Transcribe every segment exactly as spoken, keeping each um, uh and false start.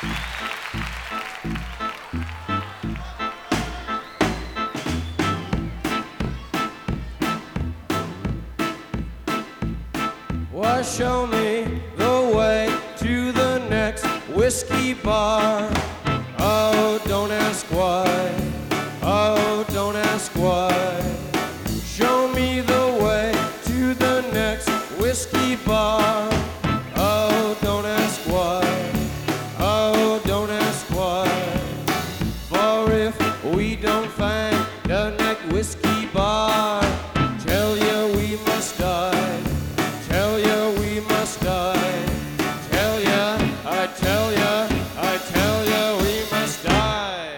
Why, show me the way to the next whiskey bar. Oh, don't ask why. Oh, don't ask why. Show me the way to the next whiskey bar. Oh, don't ask why. Oh, don't ask why. For if we don't find the next whiskey bar, tell you we must die. Tell you we must die. Tell ya, I tell ya, I tell ya we must die.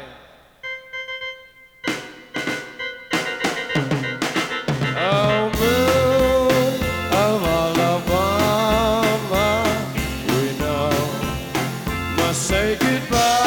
Oh, moon of Alabama, we know must say goodbye.